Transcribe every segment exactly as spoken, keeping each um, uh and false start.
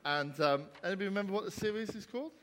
And um, anybody remember what the series is called?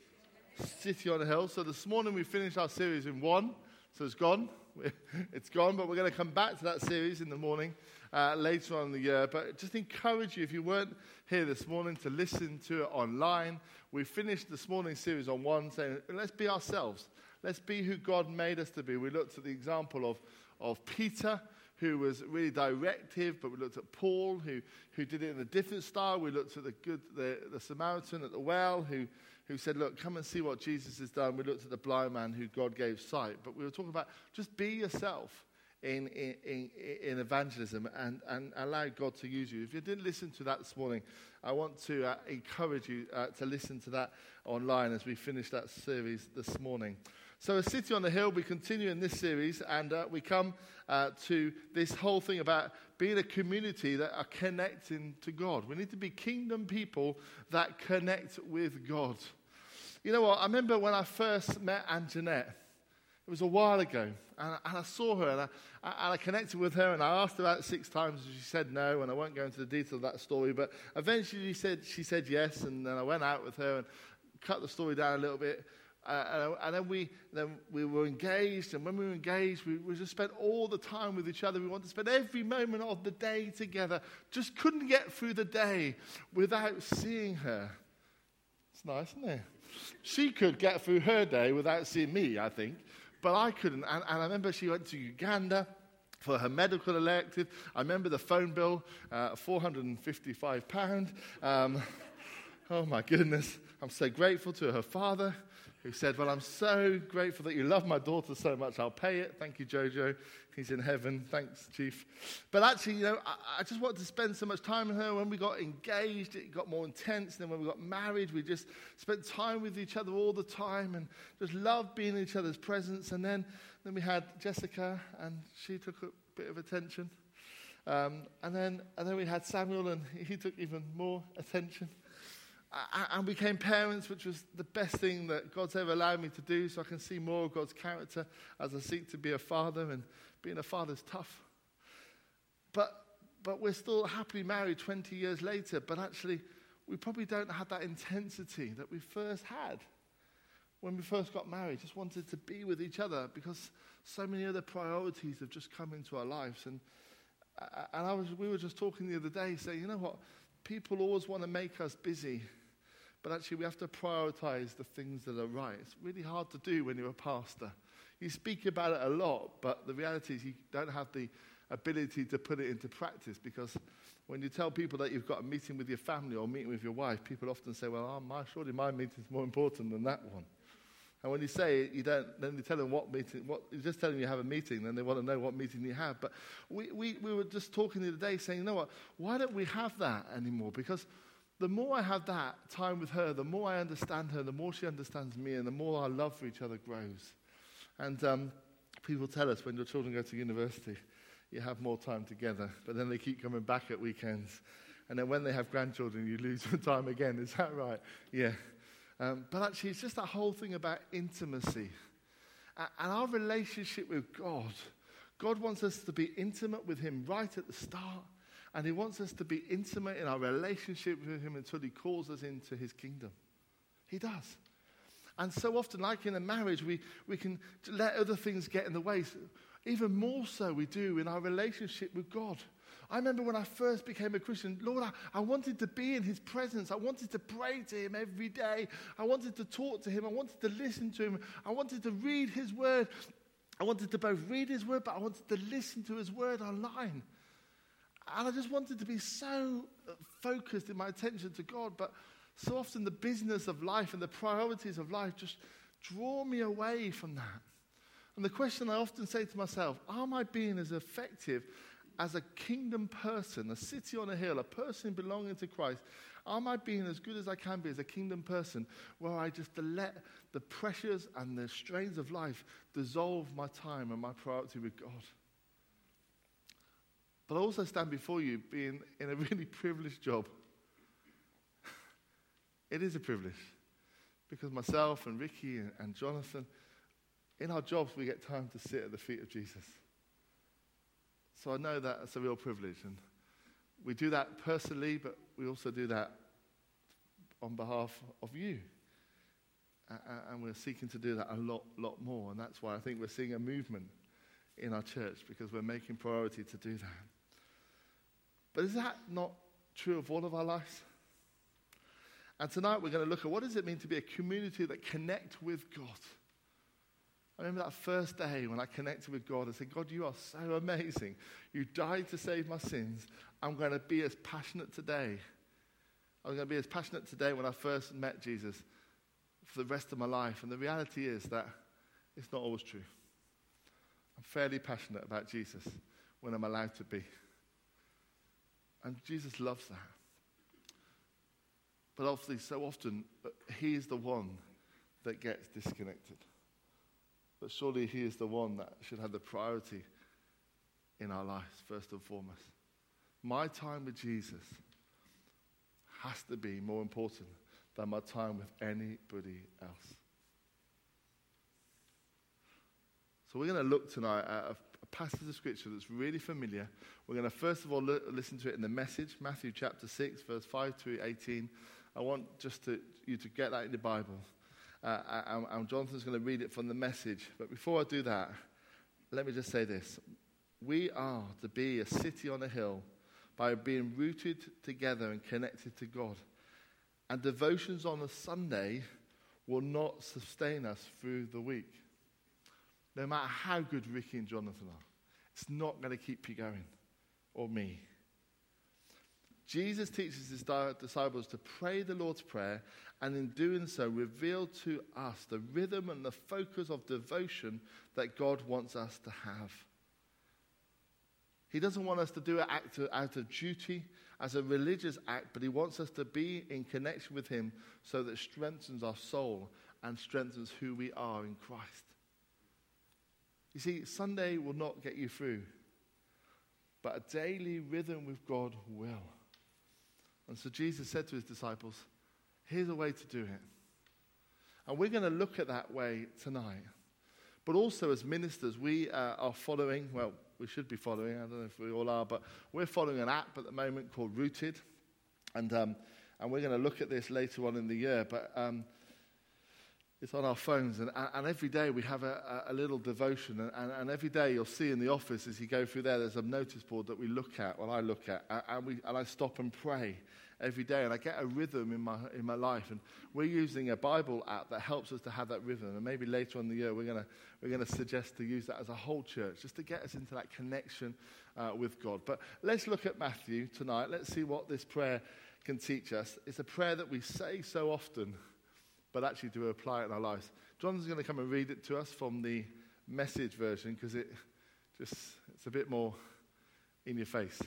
City on a Hill. So this morning we finished our series in one, so it's gone. It's gone, but we're going to come back to that series in the morning uh, later on in the year. But just encourage you, if you weren't here this morning, to listen to it online. We finished this morning's series on one, saying, let's be ourselves. Let's be who God made us to be. We looked at the example of, of Peter, who was really directive, but we looked at Paul, who, who did it in a different style. We looked at the good, the, the Samaritan at the well, who, who said, look, come and see what Jesus has done. We looked at the blind man who God gave sight. But we were talking about just be yourself in, in, in, in evangelism and, and allow God to use you. If you didn't listen to that this morning, I want to uh, encourage you uh, to listen to that online as we finish that series this morning. So a City on the Hill, we continue in this series, and uh, we come uh, to this whole thing about being a community that are connecting to God. We need to be kingdom people that connect with God. You know what? I remember when I first met Anjanette. It was a while ago, and I, and I saw her, and I, I, and I connected with her, and I asked her about it six times, and she said no, and I won't go into the detail of that story, but eventually she said, she said yes, and then I went out with her and cut the story down a little bit. Uh, and then we then we were engaged, and when we were engaged, we, we just spent all the time with each other. We wanted to spend every moment of the day together. Just couldn't get through the day without seeing her. It's nice, isn't it? She could get through her day without seeing me, I think, but I couldn't. And, and I remember she went to Uganda for her medical elective. I remember the phone bill, uh, four hundred fifty-five pounds. Um, oh, my goodness. I'm so grateful to her father, who said, well, I'm so grateful that you love my daughter so much, I'll pay it. Thank you, Jojo. He's in heaven. Thanks, Chief. But actually, you know, I, I just wanted to spend so much time with her. When we got engaged, it got more intense. And then when we got married, we just spent time with each other all the time and just loved being in each other's presence. And then, then we had Jessica, and she took a bit of attention. Um, and then and then we had Samuel, and he took even more attention. And we became parents, which was the best thing that God's ever allowed me to do, so I can see more of God's character as I seek to be a father, and being a father is tough. But but we're still happily married twenty years later, but actually we probably don't have that intensity that we first had when we first got married. Just wanted to be with each other because so many other priorities have just come into our lives. And and I was we were just talking the other day, saying, you know what, people always want to make us busy. But actually, we have to prioritize the things that are right. It's really hard to do when you're a pastor. You speak about it a lot, but the reality is you don't have the ability to put it into practice, because when you tell people that you've got a meeting with your family or a meeting with your wife, people often say, well, oh, my, surely my meeting's more important than that one. And when you say it, you don't, then you tell them what meeting, what, you're just telling them you have a meeting, then they want to know what meeting you have. But we, we, we were just talking the other day saying, you know what, why don't we have that anymore? Because the more I have that time with her, the more I understand her, the more she understands me, and the more our love for each other grows. And um, people tell us when your children go to university, you have more time together, but then they keep coming back at weekends. And then when they have grandchildren, you lose your time again. Is that right? Yeah. Um, but actually, it's just that whole thing about intimacy. Uh, and our relationship with God. God wants us to be intimate with him right at the start. And he wants us to be intimate in our relationship with him until he calls us into his kingdom. He does. And so often, like in a marriage, we, we can let other things get in the way. So even more so we do in our relationship with God. I remember when I first became a Christian, Lord, I, I wanted to be in his presence. I wanted to pray to him every day. I wanted to talk to him. I wanted to listen to him. I wanted to read his word. I wanted to both read his word, but I wanted to listen to his word online. And I just wanted to be so focused in my attention to God. But so often the business of life and the priorities of life just draw me away from that. And the question I often say to myself, am I being as effective as a kingdom person, a city on a hill, a person belonging to Christ? Am I being as good as I can be as a kingdom person, where I just let the pressures and the strains of life dissolve my time and my priority with God? But I also stand before you being in a really privileged job. It is a privilege, because myself and Ricky and, and Jonathan, in our jobs, we get time to sit at the feet of Jesus. So I know that it's a real privilege. And we do that personally, but we also do that on behalf of you. Uh, and we're seeking to do that a lot, lot more. And that's why I think we're seeing a movement in our church, because we're making priority to do that. But is that not true of all of our lives? And tonight we're going to look at what does it mean to be a community that connect with God. I remember that first day when I connected with God and said, God, you are so amazing. You died to save my sins. I'm going to be as passionate today. I'm going to be as passionate today when I first met Jesus for the rest of my life. And the reality is that it's not always true. I'm fairly passionate about Jesus when I'm allowed to be. And Jesus loves that. But obviously, so often, he is the one that gets disconnected. But surely he is the one that should have the priority in our lives, first and foremost. My time with Jesus has to be more important than my time with anybody else. So we're going to look tonight at a, a passage of scripture that's really familiar. We're going to first of all look, listen to it in the Message, Matthew chapter six, verse five to eighteen. I want just to, you to get that in the Bible. Uh, and, and Jonathan's going to read it from the Message. But before I do that, let me just say this. We are to be a city on a hill by being rooted together and connected to God. And devotions on a Sunday will not sustain us through the week. No matter how good Ricky and Jonathan are, it's not going to keep you going, or me. Jesus teaches his disciples to pray the Lord's Prayer, and in doing so, reveal to us the rhythm and the focus of devotion that God wants us to have. He doesn't want us to do it out of duty as a religious act, but he wants us to be in connection with him so that it strengthens our soul and strengthens who we are in Christ. You see, Sunday will not get you through, but a daily rhythm with God will. And so Jesus said to his disciples, here's a way to do it. And we're going to look at that way tonight. But also as ministers, we uh, are following, well, we should be following, I don't know if we all are, but we're following an app at the moment called Rooted. And um, and we're going to look at this later on in the year. But um, it's on our phones. And, and every day we have a, a little devotion. And, and, and every day you'll see in the office as you go through there, there's a notice board that we look at, well, I look at. And, we, and I stop and pray every day, and I get a rhythm in my in my life. And we're using a Bible app that helps us to have that rhythm. And maybe later on in the year, we're gonna we're gonna suggest to use that as a whole church, just to get us into that connection uh, with God. But let's look at Matthew tonight. Let's see what this prayer can teach us. It's a prayer that we say so often, but actually do apply it in our lives. John's going to come and read it to us from the Message version, because it just it's a bit more in your face.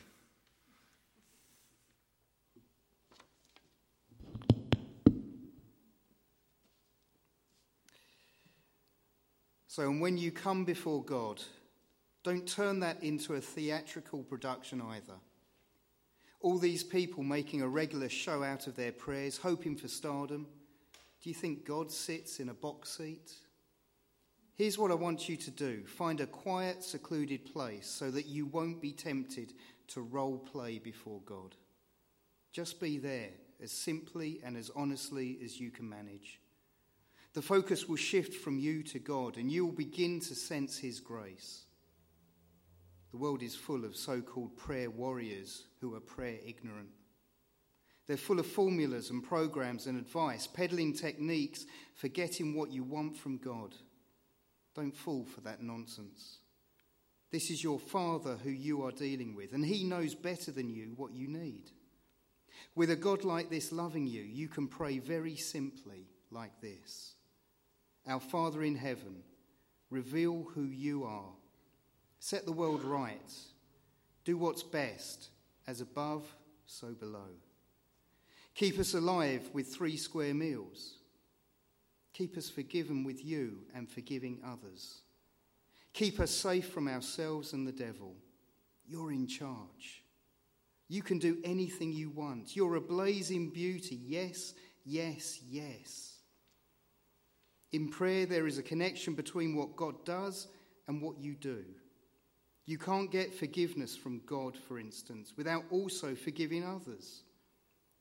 So, and when you come before God, don't turn that into a theatrical production either. All these people making a regular show out of their prayers, hoping for stardom. Do you think God sits in a box seat? Here's what I want you to do. Find a quiet, secluded place so that you won't be tempted to role play before God. Just be there as simply and as honestly as you can manage. The focus will shift from you to God, and you will begin to sense his grace. The world is full of so-called prayer warriors who are prayer ignorant. They're full of formulas and programs and advice, peddling techniques, forgetting what you want from God. Don't fall for that nonsense. This is your Father who you are dealing with, and he knows better than you what you need. With a God like this loving you, you can pray very simply like this. Our Father in heaven, reveal who you are. Set the world right. Do what's best, as above, so below. Keep us alive with three square meals. Keep us forgiven with you and forgiving others. Keep us safe from ourselves and the devil. You're in charge. You can do anything you want. You're a blazing beauty. Yes, yes, yes. In prayer, there is a connection between what God does and what you do. You can't get forgiveness from God, for instance, without also forgiving others.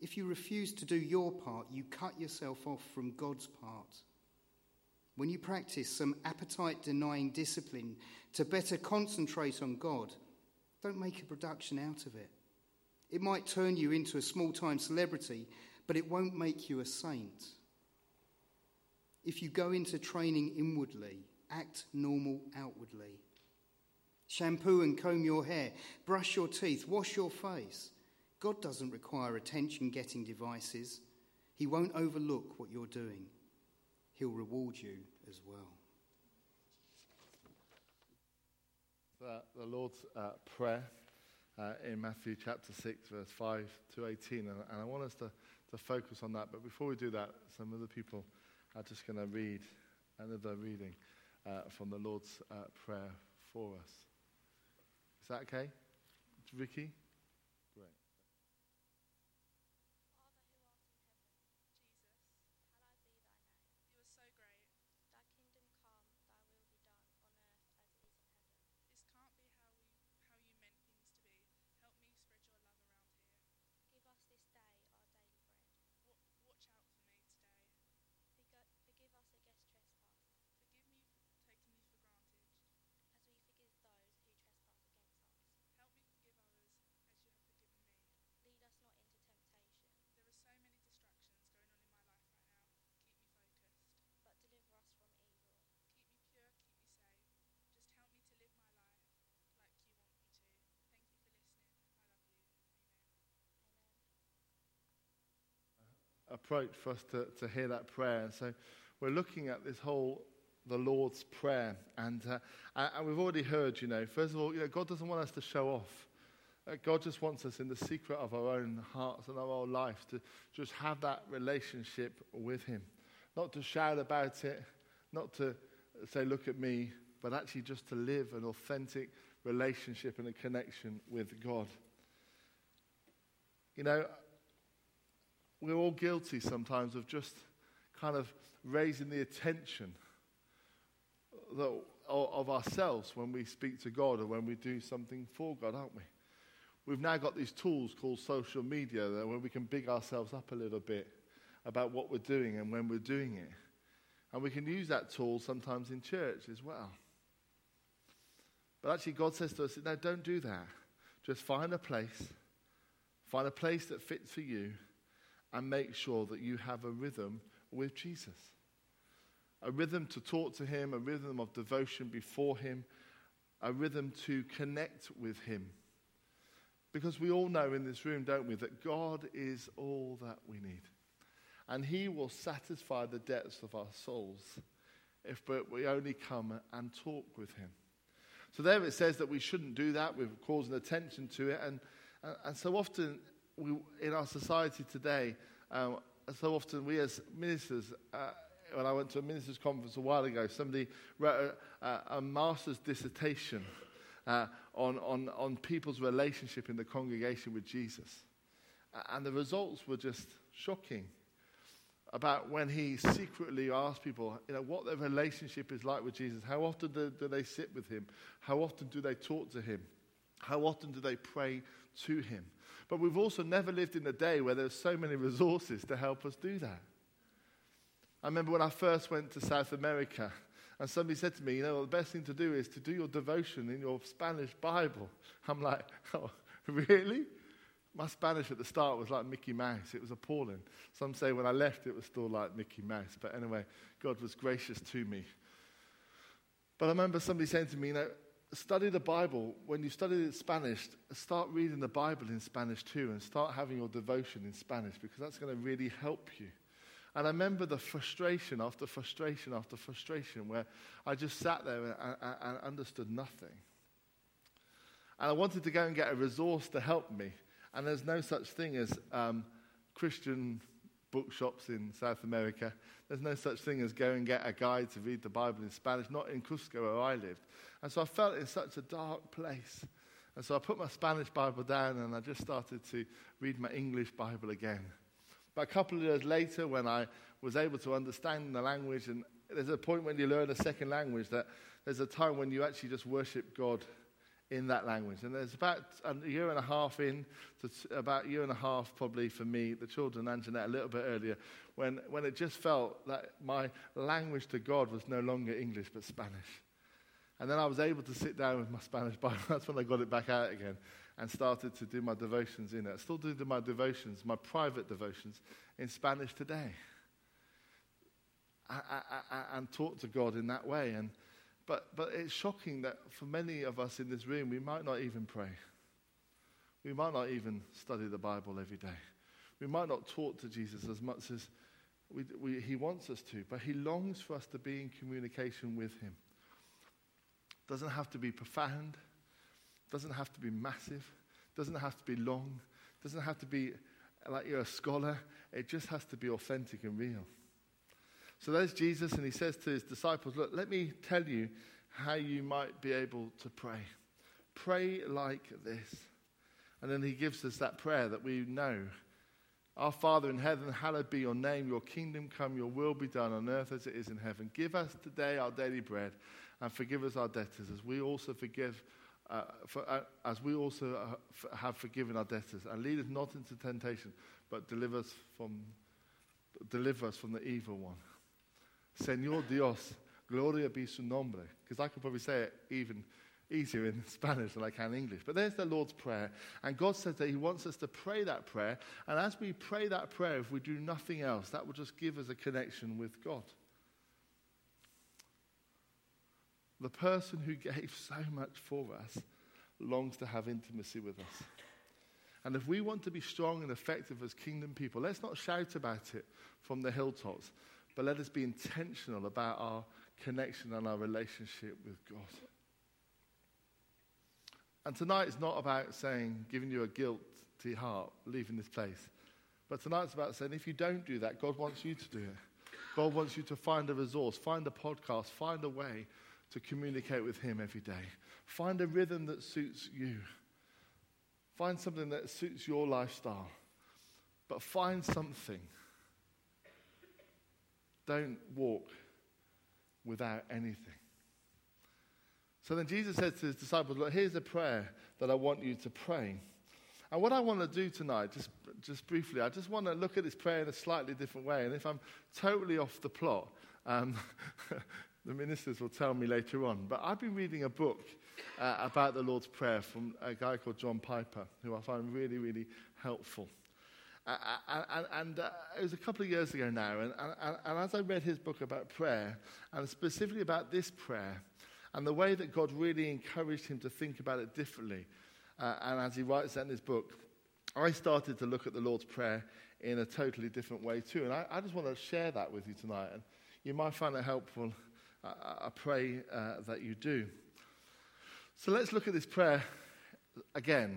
If you refuse to do your part, you cut yourself off from God's part. When you practice some appetite-denying discipline to better concentrate on God, don't make a production out of it. It might turn you into a small-time celebrity, but it won't make you a saint. If you go into training inwardly, act normal outwardly. Shampoo and comb your hair, brush your teeth, wash your face. God doesn't require attention-getting devices. He won't overlook what you're doing. He'll reward you as well. The, the Lord's uh, Prayer uh, in Matthew chapter six, verse five to eighteen. And, and I want us to, to focus on that. But before we do that, some other people are just going to read another reading uh, from the Lord's uh, Prayer for us. Is that okay? It's Ricky? Great. Approach for us to, to hear that prayer. And so we're looking at this whole, the Lord's Prayer. And, uh, and we've already heard, you know, first of all, you know, God doesn't want us to show off. Uh, God just wants us in the secret of our own hearts and our own life to just have that relationship with him. Not to shout about it, not to say, look at me, but actually just to live an authentic relationship and a connection with God. You know, we're all guilty sometimes of just kind of raising the attention that, of ourselves when we speak to God or when we do something for God, aren't we? We've now got these tools called social media where we can big ourselves up a little bit about what we're doing and when we're doing it. And we can use that tool sometimes in church as well. But actually God says to us, no, don't do that. Just find a place, find a place that fits for you, and make sure that you have a rhythm with Jesus. A rhythm to talk to him, a rhythm of devotion before him, a rhythm to connect with him. Because we all know in this room, don't we, that God is all that we need. And he will satisfy the depths of our souls if we only come and talk with him. So there it says that we shouldn't do that. We're causing attention to it. And, and, and so often we, in our society today, um, so often we as ministers, uh, when I went to a ministers' conference a while ago, somebody wrote a, a, a master's dissertation uh, on, on, on people's relationship in the congregation with Jesus. And the results were just shocking about when he secretly asked people, you know, what their relationship is like with Jesus. How often do, do they sit with him? How often do they talk to him? How often do they pray to him? But we've also never lived in a day where there's so many resources to help us do that. I remember when I first went to South America, and somebody said to me, you know, well, the best thing to do is to do your devotion in your Spanish Bible. I'm like, oh, really? My Spanish at the start was like Mickey Mouse. It was appalling. Some say when I left, it was still like Mickey Mouse. But anyway, God was gracious to me. But I remember somebody saying to me, you know, study the Bible. When you study it Spanish, start reading the Bible in Spanish too, and start having your devotion in Spanish, because that's going to really help you. And I remember the frustration after frustration after frustration where I just sat there and, and, and understood nothing. And I wanted to go and get a resource to help me. And there's no such thing as um, Christian bookshops in South America. There's no such thing as go and get a guide to read the Bible in Spanish, not in Cusco where I lived. And so I felt in such a dark place. And so I put my Spanish Bible down and I just started to read my English Bible again. But a couple of years later, when I was able to understand the language, and there's a point when you learn a second language that there's a time when you actually just worship God in that language. And there's about a year and a half in, to t- about a year and a half probably for me, the children and Jeanette a little bit earlier, when, when it just felt that my language to God was no longer English but Spanish. And then I was able to sit down with my Spanish Bible. That's when I got it back out again and started to do my devotions in it. I still do my devotions, my private devotions, in Spanish today. I, I, I, and talk to God in that way. And But but it's shocking that for many of us in this room, we might not even pray. We might not even study the Bible every day. We might not talk to Jesus as much as we, we, he wants us to, but he longs for us to be in communication with him. Doesn't have to be profound. Doesn't have to be massive. Doesn't have to be long. Doesn't have to be like you're a scholar. It just has to be authentic and real. So there's Jesus, and he says to his disciples, look, let me tell you how you might be able to pray. Pray like this. And then he gives us that prayer that we know. Our Father in heaven, hallowed be your name. Your kingdom come, your will be done on earth as it is in heaven. Give us today our daily bread, and forgive us our debtors as we also forgive, uh, for, uh, as we also uh, f- have forgiven our debtors. And lead us not into temptation, but deliver us from, deliver us from the evil one. Señor Dios, gloria be su nombre. Because I could probably say it even easier in Spanish than I can English. But there's the Lord's Prayer. And God says that he wants us to pray that prayer. And as we pray that prayer, if we do nothing else, that will just give us a connection with God. The person who gave so much for us longs to have intimacy with us. And if we want to be strong and effective as kingdom people, let's not shout about it from the hilltops. But let us be intentional about our connection and our relationship with God. And tonight is not about saying, giving you a guilty heart, leaving this place. But tonight's about saying, if you don't do that, God wants you to do it. God wants you to find a resource, find a podcast, find a way to communicate with him every day. Find a rhythm that suits you. Find something that suits your lifestyle. But find something. Don't walk without anything. So then Jesus says to his disciples, look, here's a prayer that I want you to pray. And what I want to do tonight, just, just briefly, I just want to look at this prayer in a slightly different way. And if I'm totally off the plot, um, the ministers will tell me later on. But I've been reading a book uh, about the Lord's Prayer from a guy called John Piper, who I find really, really helpful. Uh, and and uh, it was a couple of years ago now, and, and, and as I read his book about prayer, and specifically about this prayer, and the way that God really encouraged him to think about it differently, uh, and as he writes that in his book, I started to look at the Lord's Prayer in a totally different way too. And I, I just want to share that with you tonight, and you might find it helpful. I, I pray uh, that you do. So let's look at this prayer again.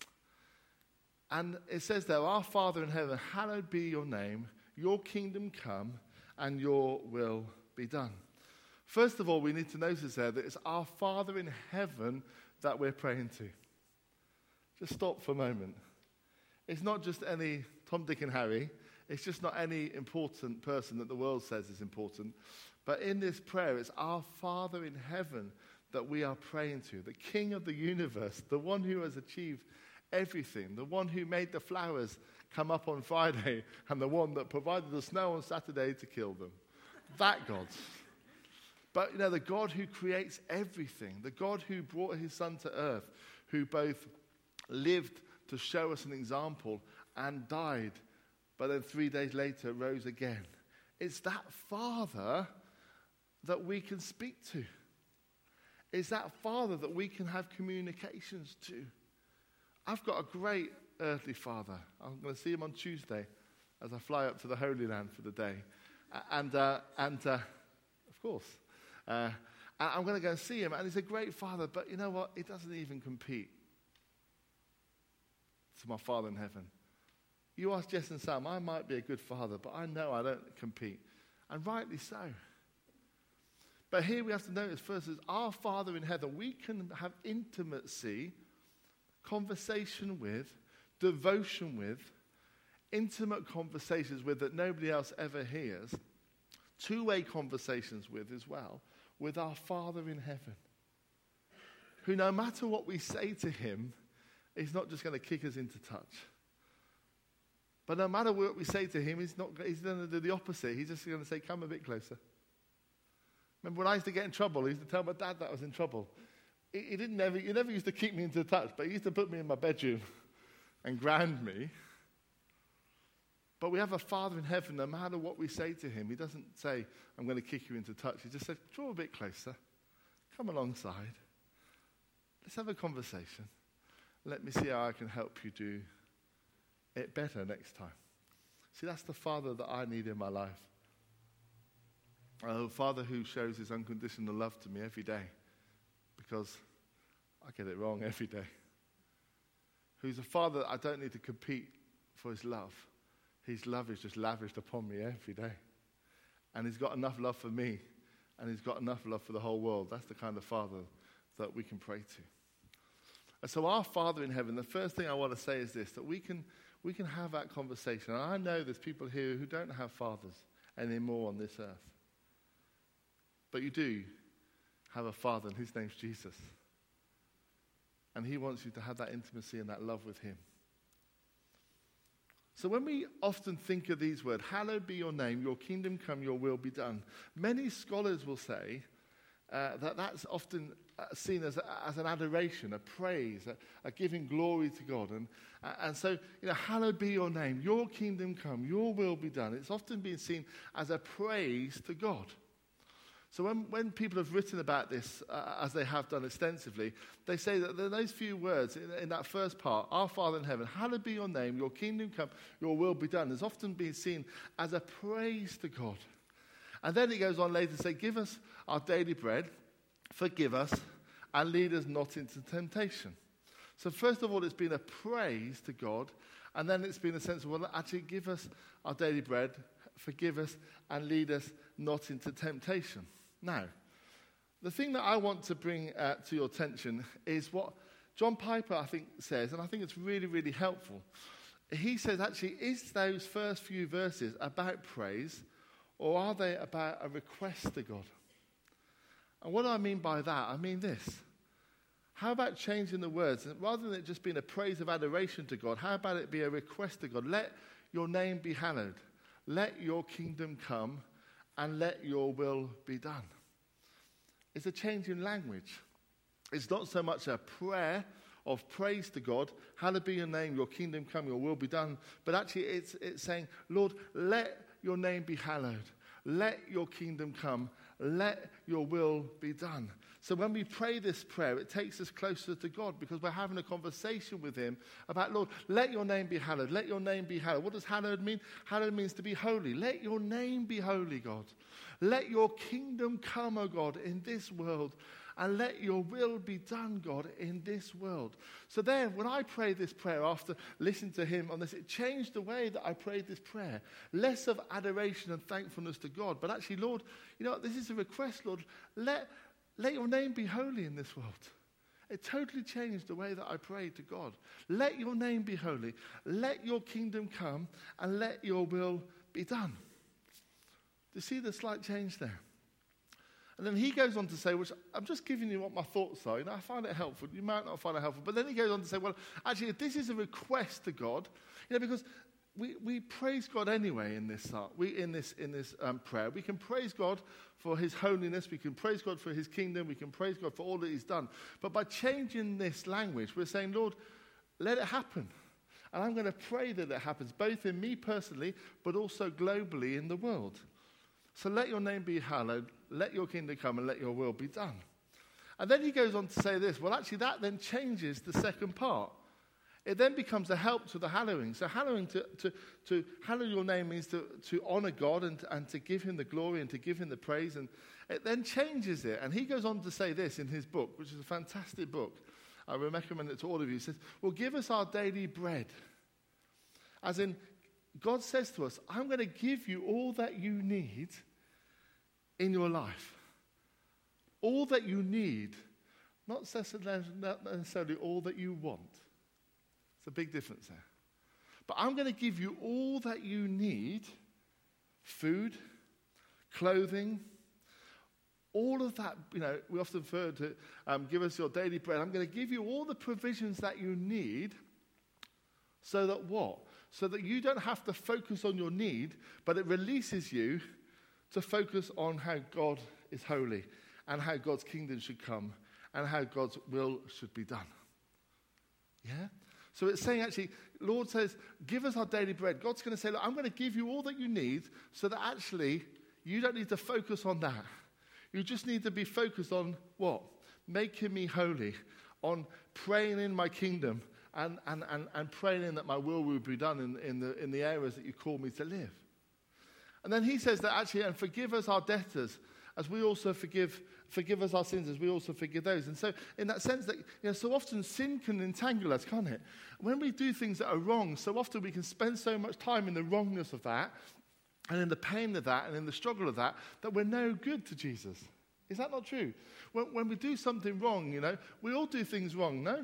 And it says there, our Father in heaven, hallowed be your name, your kingdom come, and your will be done. First of all, we need to notice there that it's our Father in heaven that we're praying to. Just stop for a moment. It's not just any Tom, Dick, and Harry. It's just not any important person that the world says is important. But in this prayer, it's our Father in heaven that we are praying to, the King of the universe, the one who has achieved everything, the one who made the flowers come up on Friday and the one that provided the snow on Saturday to kill them. That God. But, you know, the God who creates everything, the God who brought his son to earth, who both lived to show us an example and died, but then three days later rose again. It's that Father that we can speak to. It's that Father that we can have communications to. I've got a great earthly Father. I'm going to see him on Tuesday as I fly up to the Holy Land for the day. And, uh, and uh, of course, uh, I'm going to go and see him. And he's a great Father, but you know what? He doesn't even compete to my Father in heaven. You ask Jess and Sam, I might be a good father, but I know I don't compete. And rightly so. But here we have to notice first is our Father in heaven. We can have intimacy, conversation with, devotion with, intimate conversations with that nobody else ever hears, two-way conversations with as well, with our Father in heaven, who no matter what we say to him, he's not just going to kick us into touch. But no matter what we say to him, he's not. He's going to do the opposite. He's just going to say, come a bit closer. Remember when I used to get in trouble, I used to tell my dad that I was in trouble. He, he didn't never, he never used to keep me into touch, but he used to put me in my bedroom and ground me. But we have a Father in heaven, no matter what we say to him, he doesn't say, I'm going to kick you into touch. He just says, draw a bit closer. Come alongside. Let's have a conversation. Let me see how I can help you do it better next time. See, that's the Father that I need in my life. A Father who shows his unconditional love to me every day, because I get it wrong every day. Who's a Father that I don't need to compete for his love. His love is just lavished upon me every day. And he's got enough love for me, and he's got enough love for the whole world. That's the kind of Father that we can pray to. And so our Father in heaven, the first thing I want to say is this, that we can we can have that conversation. And I know there's people here who don't have fathers anymore on this earth. But you do have a Father, and his name's Jesus. And he wants you to have that intimacy and that love with him. So when we often think of these words, hallowed be your name, your kingdom come, your will be done, many scholars will say uh, that that's often uh, seen as, a, as an adoration, a praise, a, a giving glory to God. And, uh, and so, you know, hallowed be your name, your kingdom come, your will be done. It's often been seen as a praise to God. So when, when people have written about this, uh, as they have done extensively, they say that those few words in, in that first part, our Father in heaven, hallowed be your name, your kingdom come, your will be done, has often been seen as a praise to God. And then it goes on later to say, give us our daily bread, forgive us, and lead us not into temptation. So first of all, it's been a praise to God, and then it's been a sense of, well, actually give us our daily bread, forgive us, and lead us not into temptation. Now, the thing that I want to bring uh, to your attention is what John Piper, I think, says, and I think it's really, really helpful. He says, actually, is those first few verses about praise, or are they about a request to God? And what do I mean by that? I mean this. How about changing the words? And rather than it just being a praise of adoration to God, how about it be a request to God? Let your name be hallowed. Let your kingdom come, and let your will be done. It's a change in language. It's not so much a prayer of praise to God, hallowed be your name, your kingdom come, your will be done, but actually it's, it's saying, Lord, let your name be hallowed. Let your kingdom come. Let your will be done. So when we pray this prayer, it takes us closer to God because we're having a conversation with him about, Lord, let your name be hallowed. Let your name be hallowed. What does hallowed mean? Hallowed means to be holy. Let your name be holy, God. Let your kingdom come, O God, in this world. And let your will be done, God, in this world. So there, when I pray this prayer after listening to him on this, it changed the way that I prayed this prayer. Less of adoration and thankfulness to God, but actually, Lord, you know, this is a request, Lord. Let, let your name be holy in this world. It totally changed the way that I prayed to God. Let your name be holy. Let your kingdom come, and let your will be done. Do you see the slight change there? And then he goes on to say, which I'm just giving you what my thoughts are. You know, I find it helpful. You might not find it helpful. But then he goes on to say, well, actually, if this is a request to God, you know, because we, we praise God anyway in this uh, we in this in this um, prayer. We can praise God for his holiness. We can praise God for his kingdom. We can praise God for all that he's done. But by changing this language, we're saying, Lord, let it happen. And I'm going to pray that it happens, both in me personally, but also globally in the world. So let your name be hallowed, let your kingdom come, and let your will be done. And then he goes on to say this. Well, actually, that then changes the second part. It then becomes a help to the hallowing. So hallowing, to, to, to hallow your name means to, to honor God and, and to give him the glory and to give him the praise. And it then changes it. And he goes on to say this in his book, which is a fantastic book. I recommend it to all of you. He says, well, give us our daily bread. As in, God says to us, I'm going to give you all that you need in your life. All that you need, not necessarily all that you want. It's a big difference there. But I'm going to give you all that you need, food, clothing, all of that, you know, we often refer to, um, give us your daily bread. I'm going to give you all the provisions that you need so that what? So that you don't have to focus on your need, but it releases you to focus on how God is holy and how God's kingdom should come and how God's will should be done. Yeah? So it's saying actually, Lord says, give us our daily bread. God's going to say, look, I'm going to give you all that you need so that actually you don't need to focus on that. You just need to be focused on what? Making me holy, on praying in my kingdom and, and, and, and praying in that my will will be done in, in, the, in the areas that you call me to live. And then he says that actually, and forgive us our debtors as we also forgive Forgive us our sins as we also forgive those. And so in that sense that, you know, so often sin can entangle us, can't it? When we do things that are wrong, so often we can spend so much time in the wrongness of that and in the pain of that and in the struggle of that, that we're no good to Jesus. Is that not true? When, when we do something wrong, you know, we all do things wrong, no?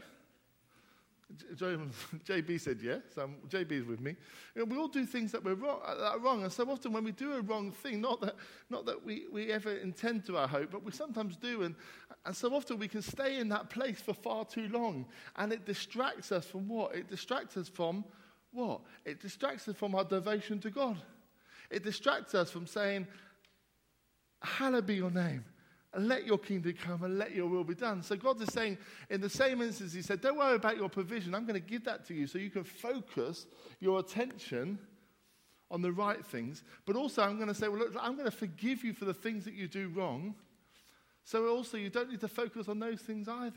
J B said yes. Um, J B is with me. You know, we all do things that we're wrong, that are wrong, and so often when we do a wrong thing, not that not that we, we ever intend to, I hope, but we sometimes do, and and so often we can stay in that place for far too long, and it distracts us from what? It distracts us from what? It distracts us from our devotion to God. It distracts us from saying, "Hallowed be your name." And let your kingdom come and let your will be done. So God is saying, in the same instance, he said, don't worry about your provision. I'm going to give that to you so you can focus your attention on the right things. But also I'm going to say, well, look, I'm going to forgive you for the things that you do wrong. So also you don't need to focus on those things either.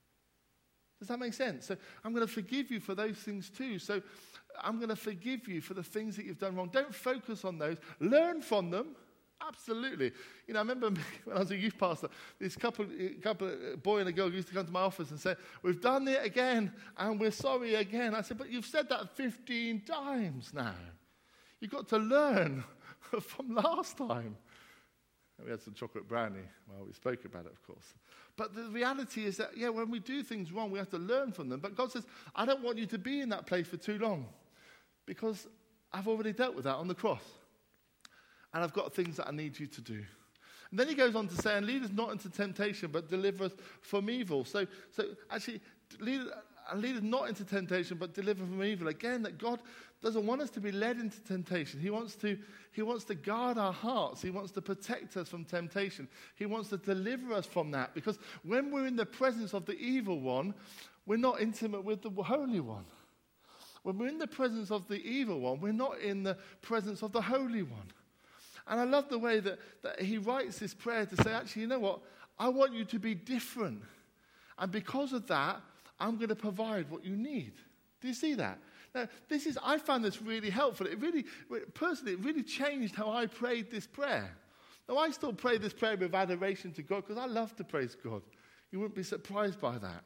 Does that make sense? So I'm going to forgive you for those things too. So I'm going to forgive you for the things that you've done wrong. Don't focus on those. Learn from them. Absolutely. You know, I remember when I was a youth pastor, this couple, couple, a boy and a girl used to come to my office and say, we've done it again and we're sorry again. I said, but you've said that fifteen times now. You've got to learn from last time. And we had some chocolate brownie while we spoke about it, of course. But the reality is that, yeah, when we do things wrong, we have to learn from them. But God says, I don't want you to be in that place for too long because I've already dealt with that on the cross. And I've got things that I need you to do. And then he goes on to say, and lead us not into temptation, but deliver us from evil. So, so actually, lead, lead us not into temptation, but deliver from evil. Again, that God doesn't want us to be led into temptation. He wants to, he wants to guard our hearts. He wants to protect us from temptation. He wants to deliver us from that. Because when we're in the presence of the evil one, we're not intimate with the Holy One. When we're in the presence of the evil one, we're not in the presence of the Holy One. And I love the way that, that he writes this prayer to say, actually, you know what? I want you to be different. And because of that, I'm going to provide what you need. Do you see that? Now, this is, I found this really helpful. It really, personally, it really changed how I prayed this prayer. Now, I still pray this prayer with adoration to God because I love to praise God. You wouldn't be surprised by that.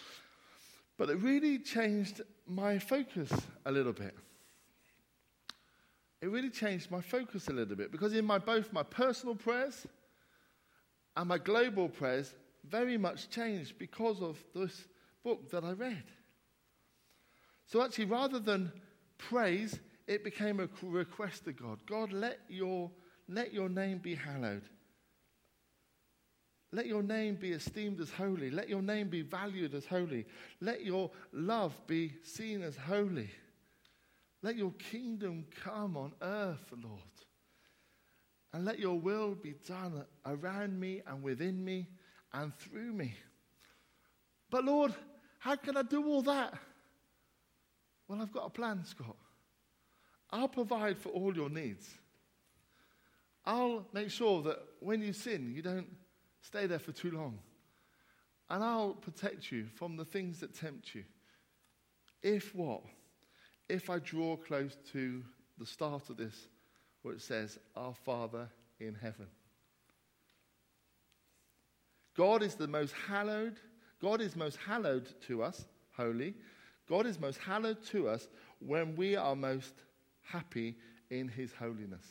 But it really changed my focus a little bit. It really changed my focus a little bit because in my both my personal prayers and my global prayers very much changed because of this book that I read. So actually, rather than praise, it became a request to God. God, let your, let your name be hallowed. Let your name be esteemed as holy. Let your name be valued as holy. Let your love be seen as holy. Let your kingdom come on earth, Lord. And let your will be done around me and within me and through me. But Lord, how can I do all that? Well, I've got a plan, Scott. I'll provide for all your needs. I'll make sure that when you sin, you don't stay there for too long. And I'll protect you from the things that tempt you. If what? If I draw close to the start of this, where it says, Our Father in heaven. God is the most hallowed, God is most hallowed to us, holy. God is most hallowed to us when we are most happy in his holiness.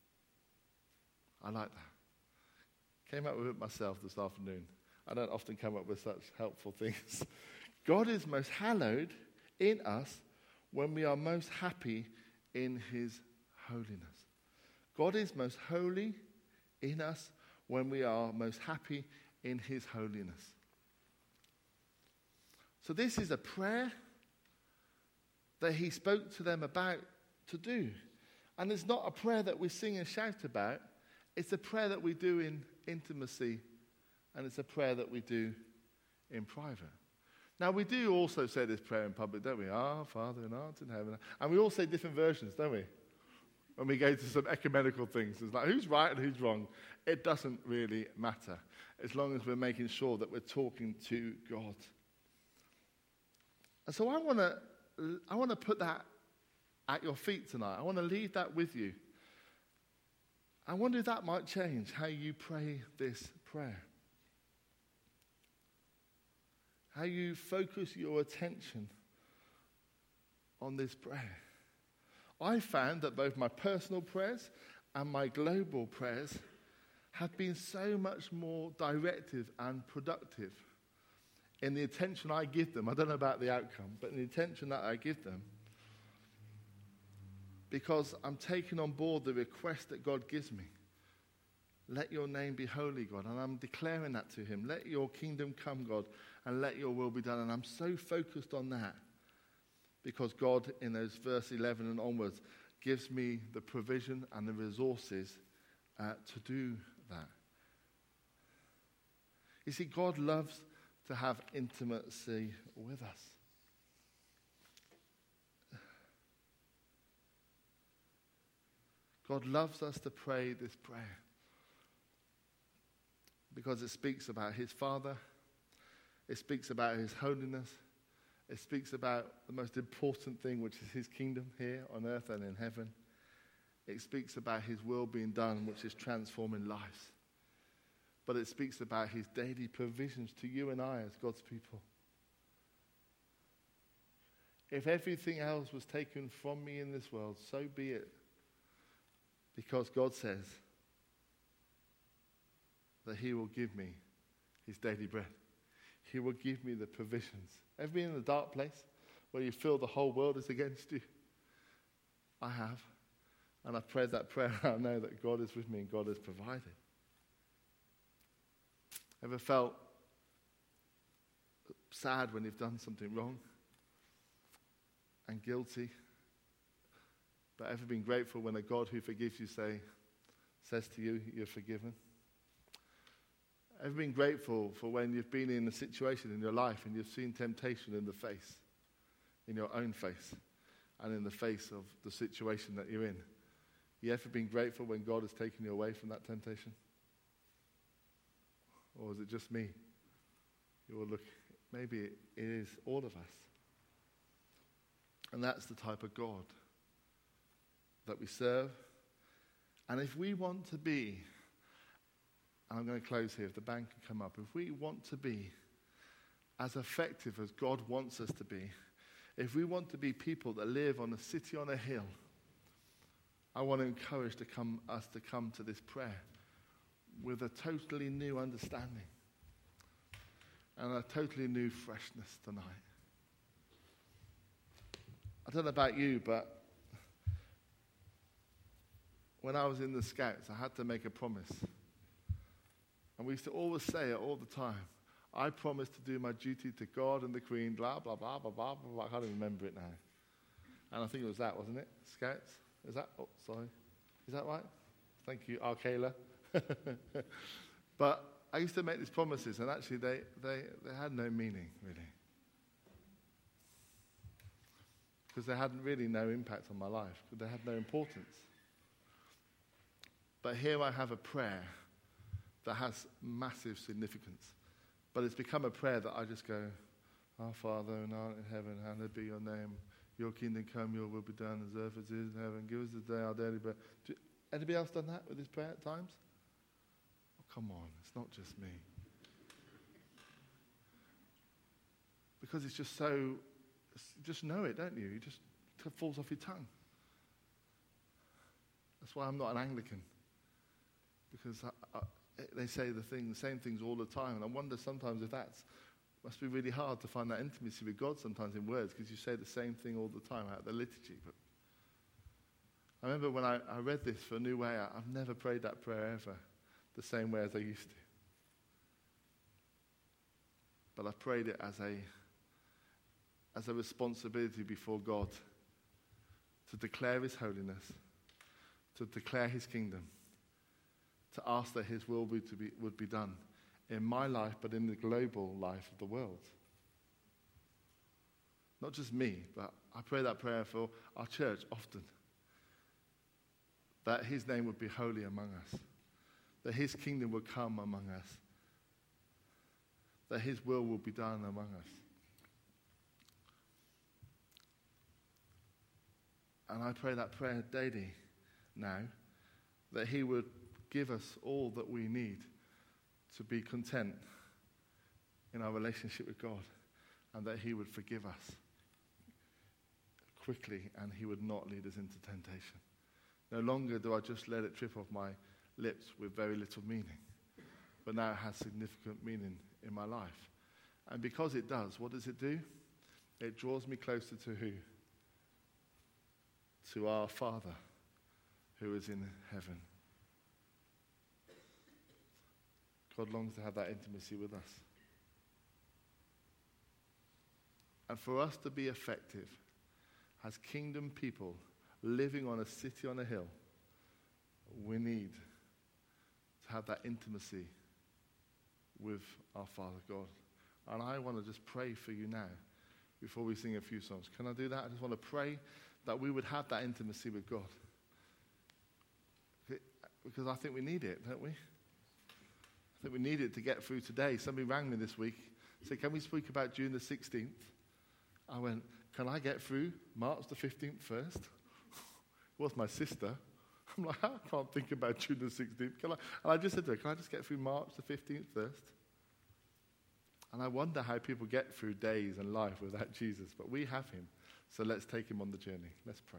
I like that. Came up with it myself this afternoon. I don't often come up with such helpful things. God is most hallowed in us when we are most happy in his holiness. God is most holy in us when we are most happy in his holiness. So this is a prayer that he spoke to them about to do. And it's not a prayer that we sing and shout about. It's a prayer that we do in intimacy, and it's a prayer that we do in private. Now, we do also say this prayer in public, don't we? Our Father who art in heaven. And we all say different versions, don't we? When we go to some ecumenical things. It's like, who's right and who's wrong? It doesn't really matter, as long as we're making sure that we're talking to God. And so I want to I want to put that at your feet tonight. I want to leave that with you. I wonder if that might change how you pray this prayer. How you focus your attention on this prayer. I found that both my personal prayers and my global prayers have been so much more directive and productive in the attention I give them. I don't know about the outcome, but in the attention that I give them. Because I'm taking on board the request that God gives me. Let your name be holy, God. And I'm declaring that to him. Let your kingdom come, God, and let your will be done. And I'm so focused on that because God, in those verse eleven and onwards, gives me the provision and the resources uh, to do that. You see, God loves to have intimacy with us. God loves us to pray this prayer because it speaks about his Father, it speaks about his holiness, it speaks about the most important thing, which is his kingdom here on earth and in heaven. It speaks about his will being done, which is transforming lives. But it speaks about his daily provisions to you and I as God's people. If everything else was taken from me in this world, so be it. Because God says that he will give me his daily bread. He will give me the provisions. Ever been in a dark place where you feel the whole world is against you? I have. And I've prayed that prayer and I know that God is with me and God has provided. Ever felt sad when you've done something wrong and guilty? But ever been grateful when a God who forgives you say, says to you, you're forgiven? Ever been grateful for when you've been in a situation in your life and you've seen temptation in the face, in your own face, and in the face of the situation that you're in? You ever been grateful when God has taken you away from that temptation? Or is it just me? You will look, maybe it is all of us. And that's the type of God that we serve. And if we want to be, and I'm going to close here, if the band can come up, if we want to be as effective as God wants us to be, if we want to be people that live on a city on a hill, I want to encourage to come, us to come to this prayer with a totally new understanding and a totally new freshness tonight. I don't know about you, but when I was in the Scouts, I had to make a promise. And we used to always say it all the time. I promise to do my duty to God and the Queen, blah, blah, blah, blah, blah, blah, blah. I can't even remember it now. And I think it was that, wasn't it? Scouts? Is that? Oh, sorry. Is that right? Thank you, Arkayla. But I used to make these promises, and actually they, they, they had no meaning, really. Because they hadn't really no impact on my life. They had no importance. But here I have a prayer that has massive significance. But it's become a prayer that I just go, Our Father, who art in heaven, hallowed be your name. Your kingdom come, your will be done, as earth as it is in heaven. Give us this day our daily bread. Do, anybody else done that with this prayer at times? Oh, come on, it's not just me. Because it's just so, you just know it, don't you? It just it falls off your tongue. That's why I'm not an Anglican. Because I, I, they say the, thing, the same things all the time. And I wonder sometimes if that's, must be really hard to find that intimacy with God sometimes in words, because you say the same thing all the time out of the liturgy. But I remember when I, I read this for a new way, I, I've never prayed that prayer ever. the same way as I used to. But I prayed it as a, as a responsibility before God to declare his holiness, to declare his kingdom, to ask that his will be, to be, would be done in my life, but in the global life of the world. Not just me, but I pray that prayer for our church often. That his name would be holy among us. That his kingdom would come among us. That his will will be done among us. And I pray that prayer daily now, that he would give us all that we need to be content in our relationship with God, and that he would forgive us quickly, and he would not lead us into temptation. No longer do I just let it trip off my lips with very little meaning, but now it has significant meaning in my life. And because it does, what does it do? It draws me closer to who? To our Father who is in heaven. God longs to have that intimacy with us. And for us to be effective as kingdom people living on a city on a hill, we need to have that intimacy with our Father God. And I want to just pray for you now before we sing a few songs. Can I do that? I just want to pray that we would have that intimacy with God. Because I think we need it, don't we? I think we need it to get through today. Somebody rang me this week, said, can we speak about June the sixteenth? I went, can I get through March the fifteenth first? It was my sister. I'm like, I can't think about June the sixteenth. Can I? And I just said to her, can I just get through March the fifteenth first? And I wonder how people get through days and life without Jesus. But we have him, so let's take him on the journey. Let's pray.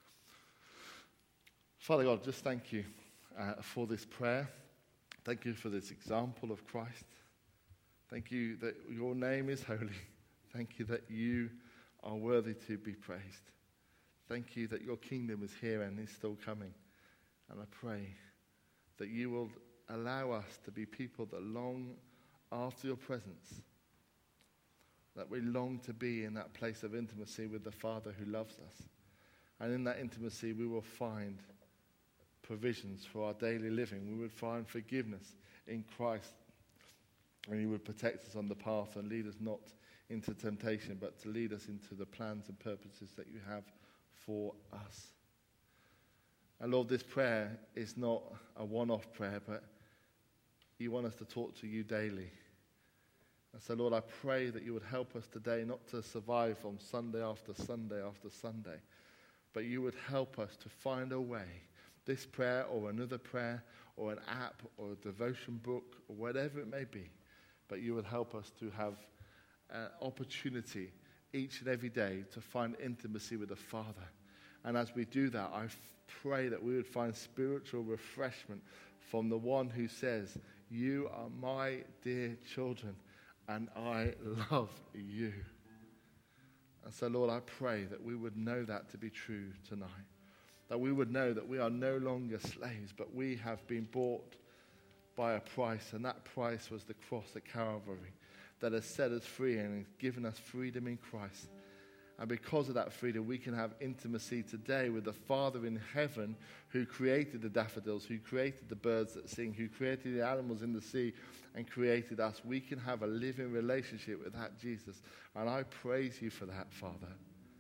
Father God, just thank you uh, for this prayer. Thank you for this example of Christ. Thank you that your name is holy. Thank you that you are worthy to be praised. Thank you that your kingdom is here and is still coming. And I pray that you will allow us to be people that long after your presence, that we long to be in that place of intimacy with the Father who loves us. And in that intimacy we will find provisions for our daily living. We would find forgiveness in Christ, and he would protect us on the path and lead us not into temptation, but to lead us into the plans and purposes that you have for us. And Lord, this prayer is not a one-off prayer, but you want us to talk to you daily. And so, Lord, I pray that you would help us today not to survive on Sunday after Sunday after Sunday, but you would help us to find a way, this prayer or another prayer or an app or a devotion book or whatever it may be, but you would help us to have an opportunity each and every day to find intimacy with the Father. And as we do that, I f- pray that we would find spiritual refreshment from the one who says, you are my dear children, and I love you. And so, Lord, I pray that we would know that to be true tonight. That we would know that we are no longer slaves, but we have been bought by a price, and that price was the cross at Calvary that has set us free and has given us freedom in Christ. And because of that freedom, we can have intimacy today with the Father in heaven who created the daffodils, who created the birds that sing, who created the animals in the sea and created us. We can have a living relationship with that Jesus. And I praise you for that, Father.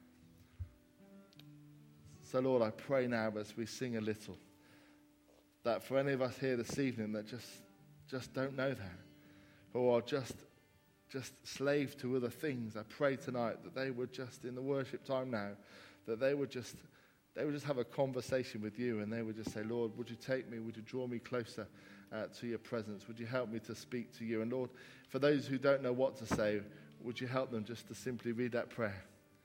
So, Lord, I pray now as we sing a little, that for any of us here this evening that just, just don't know that, or are just just slave to other things, I pray tonight that they would just, in the worship time now, that they would just they would just have a conversation with you, and they would just say, Lord, would you take me, would you draw me closer uh, to your presence, would you help me to speak to you? And Lord, for those who don't know what to say, would you help them just to simply read that prayer?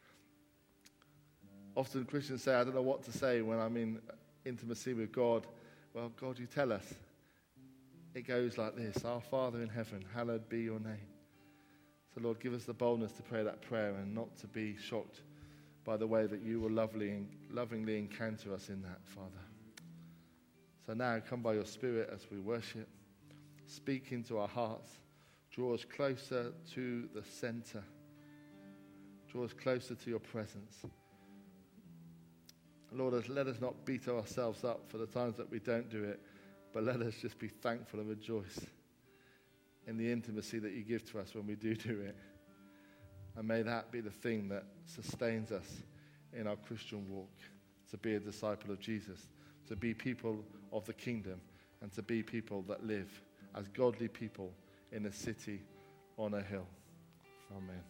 Often Christians say, I don't know what to say when I'm in intimacy with God. Well, God, you tell us. It goes like this: Our Father in heaven, hallowed be your name. So, Lord, give us the boldness to pray that prayer and not to be shocked by the way that you will lovely and lovingly encounter us in that, Father. So now come by your Spirit as we worship. Speak into our hearts. Draw us closer to the center. Draw us closer to your presence. Lord, let us not beat ourselves up for the times that we don't do it, but let us just be thankful and rejoice in the intimacy that you give to us when we do do it. And may that be the thing that sustains us in our Christian walk, to be a disciple of Jesus, to be people of the kingdom, and to be people that live as godly people in a city on a hill. Amen.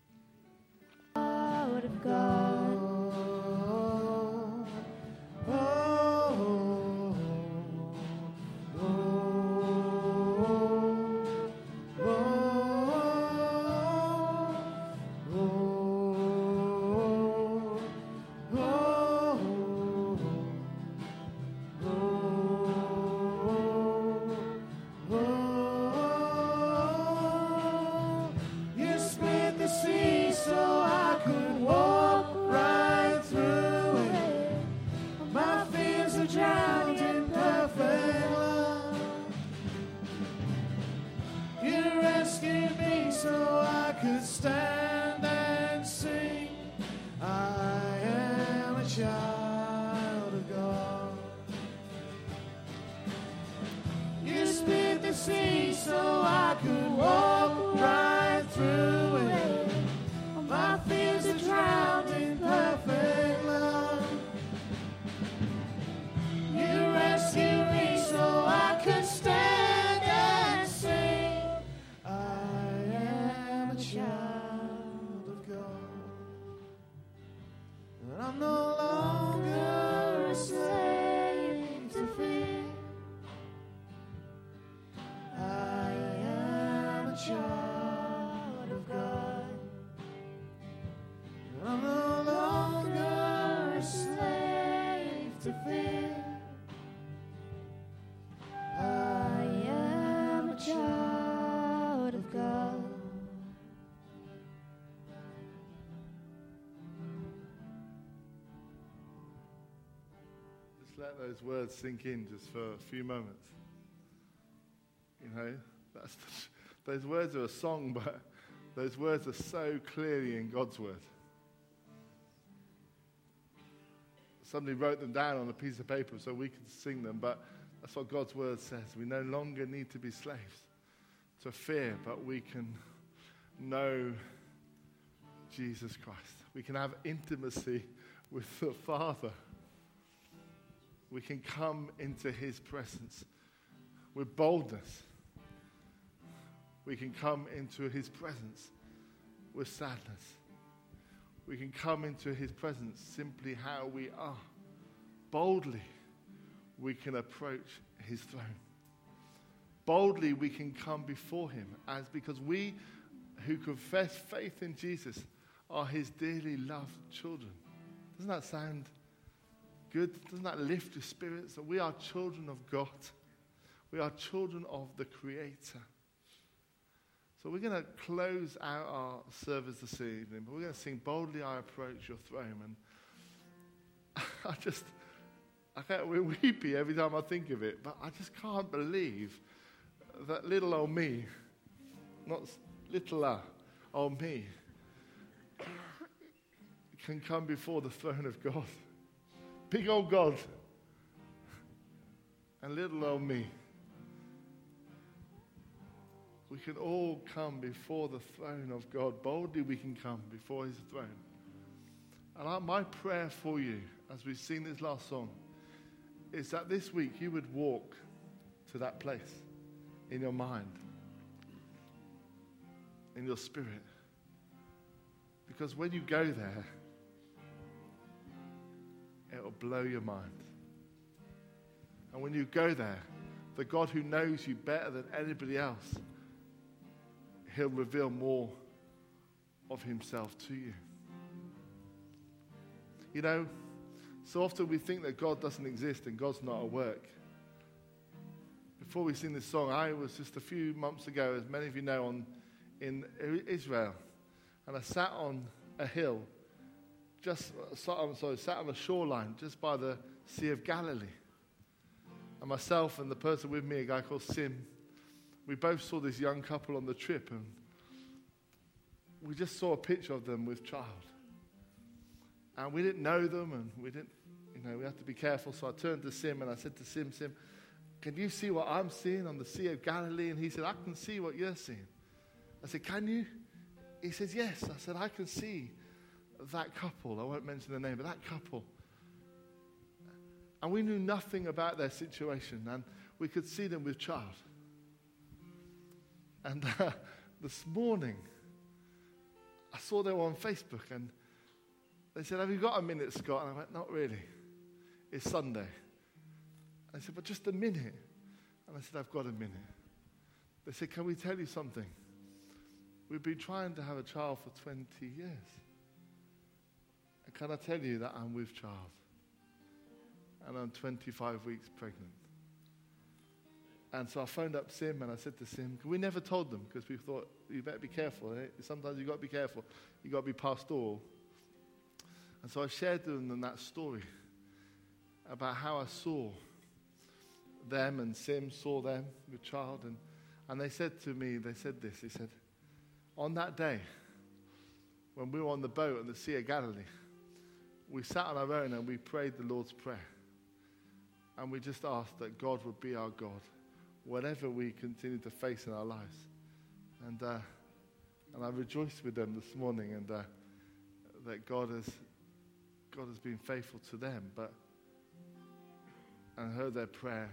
Out of God. Oh, oh, oh, oh, oh, you split the sea so I could walk right through it. My fears are drowned in perfect love. You rescued me so I could stand and sing. I am a child of God. You split the sea so I could walk right through it. My fears are drowned in perfect love. You rescued me so I could stand and sing. I am a child of God. And I'm no longer a slave to fear. I am a child of God. And I'm no longer a slave to fear. I am a child of God. Just let those words sink in just for a few moments. You know, that's the, those words are a song, but those words are so clearly in God's word. Somebody wrote them down on a piece of paper so we could sing them, but that's what God's word says. We no longer need to be slaves to fear, but we can know Jesus Christ. We can have intimacy with the Father. We can come into his presence with boldness. We can come into his presence with sadness. We can come into his presence simply how we are. Boldly, we can approach his throne. Boldly, we can come before him as because we who confess faith in Jesus are his dearly loved children. Doesn't that sound good? Doesn't that lift your spirits? That we are children of God. We are children of the Creator. So we're going to close out our service this evening, but we're going to sing Boldly I Approach Your Throne. And I just, I get weepy every time I think of it, but I just can't believe that little old me, not little old me, can come before the throne of God. Big old God and little old me. We can all come before the throne of God. Boldly we can come before his throne. And I, my prayer for you, as we sing this last song, is that this week you would walk to that place in your mind, in your spirit. Because when you go there, it will blow your mind. And when you go there, the God who knows you better than anybody else, he'll reveal more of himself to you. You know, so often we think that God doesn't exist and God's not at work. Before we sing this song, I was just a few months ago, as many of you know, on, in Israel. And I sat on a hill, just, I'm sorry, sat on the shoreline just by the Sea of Galilee. And myself and the person with me, a guy called Sim, we both saw this young couple on the trip, and we just saw a picture of them with child. And we didn't know them, and we didn't, you know, we had to be careful. So I turned to Sim and I said to Sim, Sim, can you see what I'm seeing on the Sea of Galilee? And he said, I can see what you're seeing. I said, can you? He says, yes. I said, I can see that couple. I won't mention the name, but that couple. And we knew nothing about their situation, and we could see them with child. And uh, this morning, I saw they were on Facebook, and they said, have you got a minute, Scott? And I went, not really. It's Sunday. I said, but just a minute. And I said, I've got a minute. They said, can we tell you something? We've been trying to have a child for twenty years. And can I tell you that I'm with child? And I'm twenty-five weeks pregnant. And so I phoned up Sim and I said to Sim, we never told them because we thought, you better be careful. Eh? Sometimes you've got to be careful. You've got to be pastoral. And so I shared with them that story about how I saw them, and Sim saw them with child. And, and they said to me, they said this, they said, on that day, when we were on the boat on the Sea of Galilee, we sat on our own and we prayed the Lord's Prayer. And we just asked that God would be our God, whatever we continue to face in our lives. And uh, and I rejoiced with them this morning, and uh, that God has God has been faithful to them, but and heard their prayer.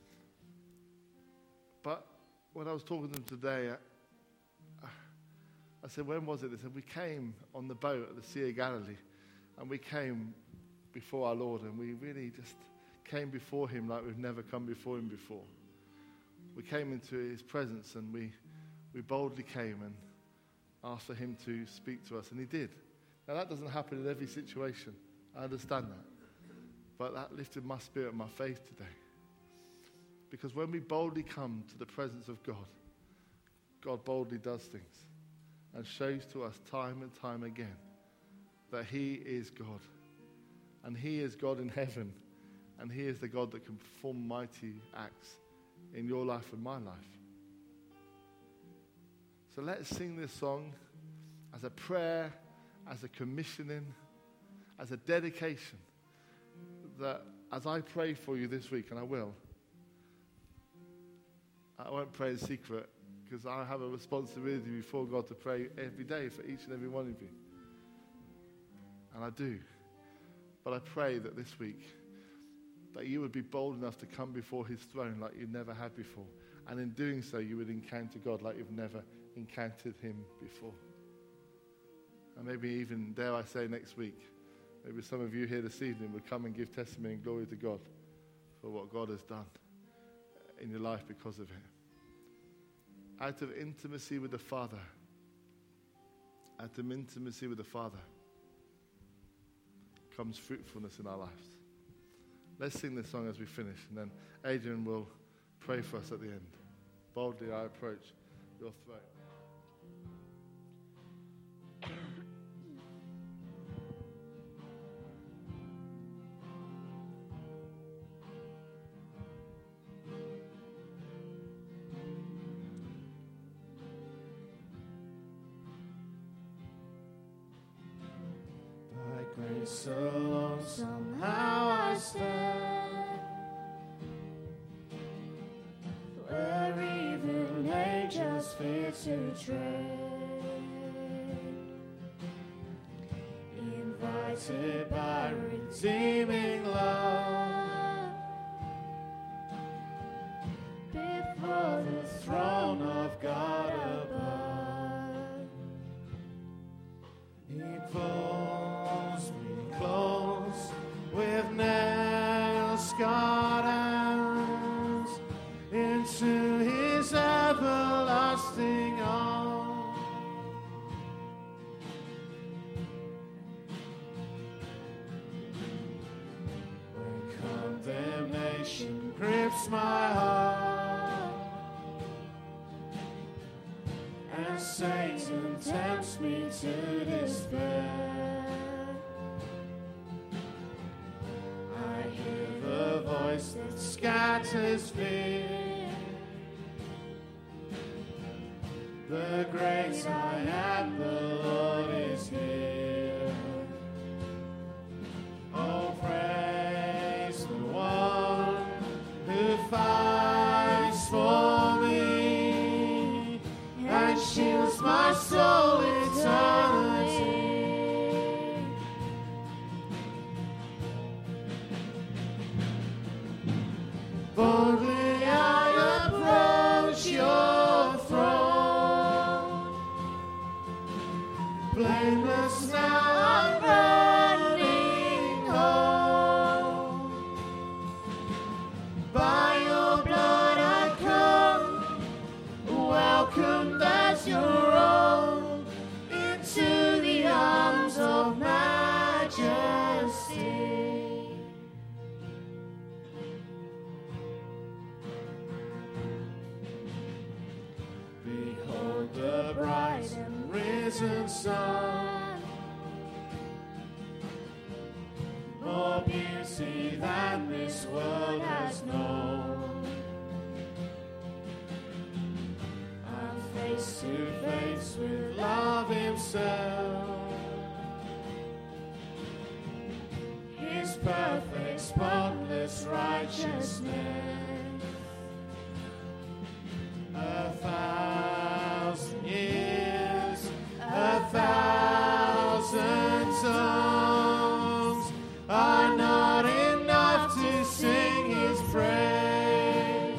But when I was talking to them today, I, I said, when was it? They said, we came on the boat at the Sea of Galilee, and we came before our Lord, and we really just came before him like we've never come before him before. We came into his presence, and we, we boldly came and asked for him to speak to us, and he did. Now, that doesn't happen in every situation. I understand that. But that lifted my spirit and my faith today. Because when we boldly come to the presence of God, God boldly does things and shows to us time and time again that he is God. And he is God in heaven. And he is the God that can perform mighty acts in your life and my life. So let's sing this song as a prayer, as a commissioning, as a dedication, that as I pray for you this week, and I will, I won't pray in secret because I have a responsibility before God to pray every day for each and every one of you. And I do. But I pray that this week, that you would be bold enough to come before his throne like you never had before. And in doing so, you would encounter God like you've never encountered him before. And maybe even, dare I say, next week, maybe some of you here this evening would come and give testimony and glory to God for what God has done in your life because of it. Out of intimacy with the Father, out of intimacy with the Father, comes fruitfulness in our lives. Let's sing this song as we finish, and then Adrian will pray for us at the end. Boldly I approach your throne. Grace alone, somehow I stand where even angels fear to tread, invited by redeeming love before the throne of God above. He pulls close with nail-scarred hands into his everlasting arms. When condemnation grips my heart and Satan tempts me to despair, that sky atmosphere. The great I am, the Lord is here. Oh, praise the one who fights for me and shields my soul eternity. Boldly I approach your throne. Blameless now I'm running home. By your blood I come, welcomed as your own, into the arms of majesty. Behold the bright and risen sun, more beauty than this world has known. I'm face to face with love himself, his perfect, spotless righteousness. A thousand years, a thousand songs are not enough to sing his praise.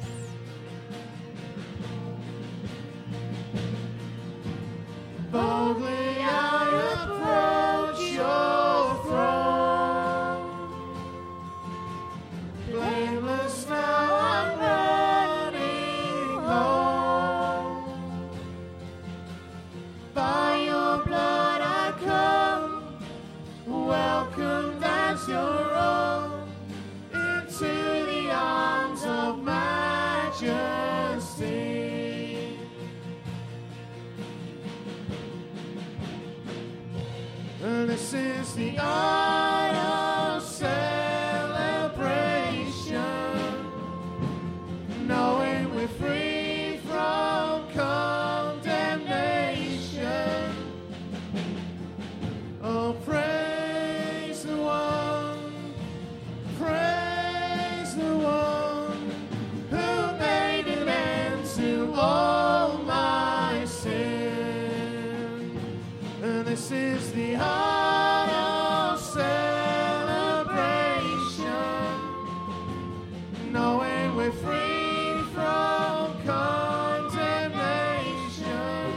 Boldly I approach your throne. Blameless now I'm running home. By your blood I come, welcomed as your own, into the arms of majesty. And this is the art of celebration, knowing we're free from condemnation. Oh, praise the one, praise the one who made an end to all my sin. And this is the heart of celebration, knowing we're free from condemnation.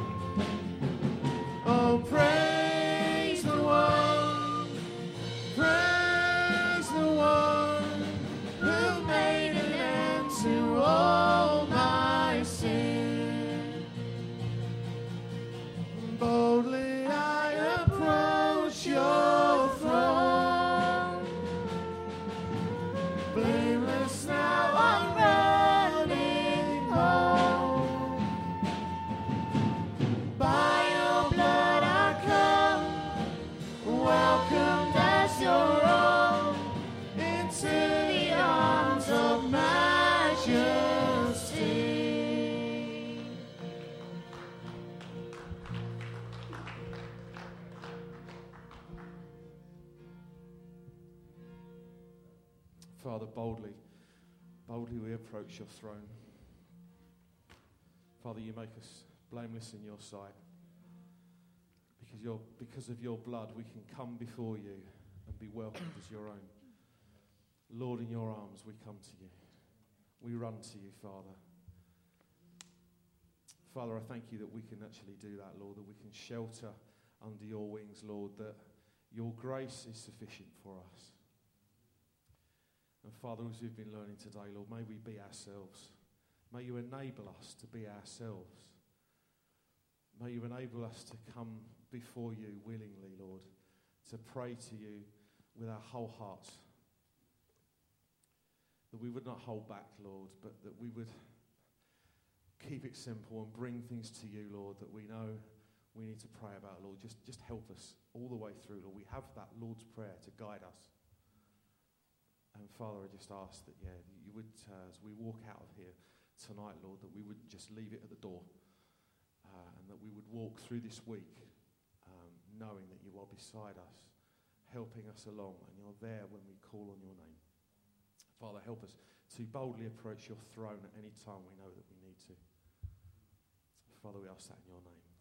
Oh, praise the one, praise the one who made an end to all my sin. Boldly I approach your throne. Blameless now I'm running home. By your blood I come, welcomed as your own, into the arms of majesty. Father, boldly, boldly we approach your throne. Father, you make us blameless in your sight. Because, your, because of your blood, we can come before you and be welcomed as your own. Lord, in your arms we come to you. We run to you, Father. Father, I thank you that we can actually do that, Lord, that we can shelter under your wings, Lord, that your grace is sufficient for us. And Father, as we've been learning today, Lord, may we be ourselves. May you enable us to be ourselves. May you enable us to come before you willingly, Lord, to pray to you with our whole hearts. That we would not hold back, Lord, but that we would keep it simple and bring things to you, Lord, that we know we need to pray about, Lord. Just, just help us all the way through, Lord. We have that Lord's Prayer to guide us. And Father, I just ask that, yeah, you would, uh, as we walk out of here tonight, Lord, that we wouldn't just leave it at the door, uh, and that we would walk through this week um, knowing that you are beside us, helping us along, and you're there when we call on your name. Father, help us to boldly approach your throne at any time we know that we need to. Father, we ask that in your name.